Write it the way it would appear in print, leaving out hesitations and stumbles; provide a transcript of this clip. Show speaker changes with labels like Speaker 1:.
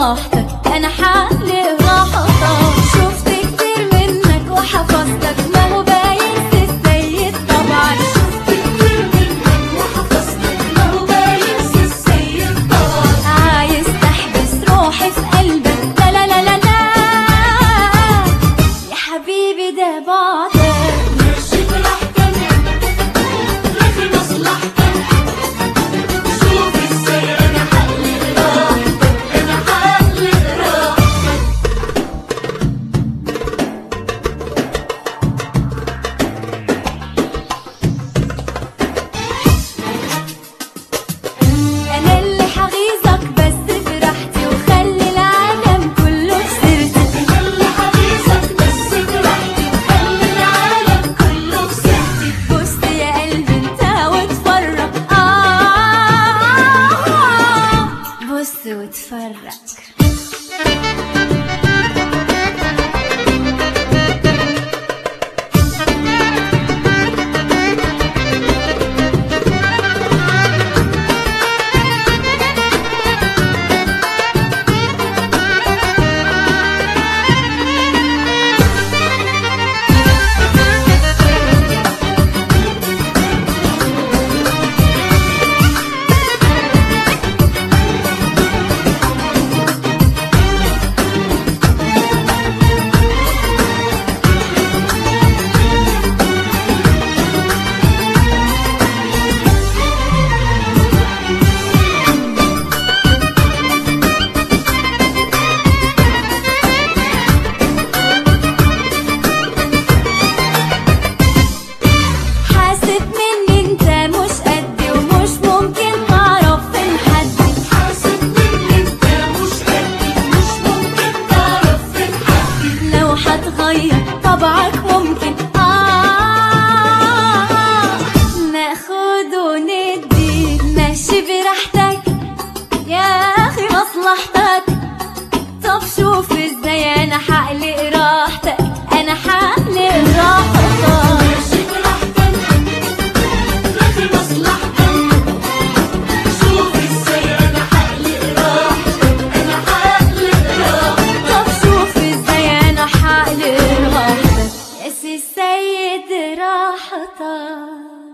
Speaker 1: راحتك، انا حقلق راحتك. شفت كتير منك وحفظتك، ما هو باين في السيد طبعا. شفت كتير منك وحفظتك، ما هو باين في السيد طبعا. عايز تحبس روحي في قلبك، لا لا لا لا لا يا حبيبي ده بعدك.
Speaker 2: ماشي براحتك رخي مصلحتك، شوف ازاي انا حقلق راحتك، انا حقلق راحتك.
Speaker 1: انا اللي حغيظك بس في راحتي، وخلي العالم كله في سيرتي.
Speaker 2: انا اللي حبيسك بس براحتي، وخلي العالم كله في سيرتي.
Speaker 1: بص يا قلبي انت واتفرج، بص واتفرج. حاسب مني انت مش قدي، ومش ممكن تعرف فين حدي.
Speaker 2: حاسب مني انت مش قدي، مش ممكن تعرف فين حدي.
Speaker 1: لو هتغير طبعك ممكن ناخد وندي. ماشي براحتك يا اخي مصلحتك، طب شوف ازاي انا حقلق راحتك، انا حقلق راحتك.
Speaker 2: ماشي براحتك رخي مصلحتك، شوف ازاي انا حقلق راحتك، انا حقلق راحتك.
Speaker 1: طب شوف ازاي انا حقلق راحتك يا سي السيد راحتك.